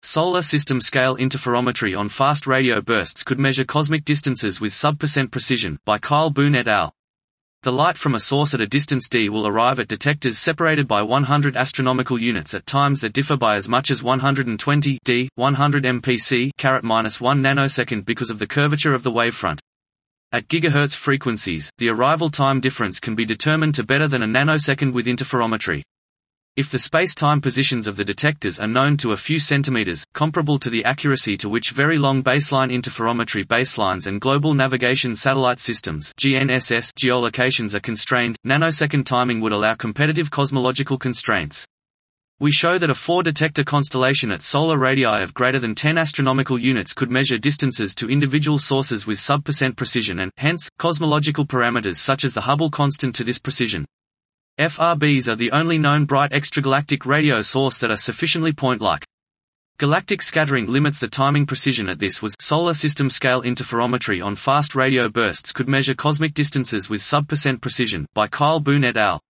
Solar system-scale interferometry on fast radio bursts could measure cosmic distances with sub-% precision, by Kyle Boone et al. The light from a source at a distance d will arrive at detectors separated by 100 astronomical units at times that differ by as much as 120 d, 100 mpc, ⁻⁻1 nanosecond because of the curvature of the wavefront. At gigahertz frequencies, the arrival time difference can be determined to better than a nanosecond with interferometry. If the space-time positions of the detectors are known to a few centimeters, comparable to the accuracy to which very long baseline interferometry baselines and global navigation satellite systems (GNSS) geolocations are constrained, nanosecond timing would allow competitive cosmological constraints. We show that a 4-detector constellation at solar radii of greater than 10 astronomical units could measure distances to individual sources with sub-% precision and, hence, cosmological parameters such as the Hubble constant to this precision. FRBs are the only known bright extragalactic radio source that are sufficiently point-like. Galactic scattering limits the timing precision at this was solar system-scale interferometry on fast radio bursts could measure cosmic distances with sub-% precision, by Kyle Boone et al.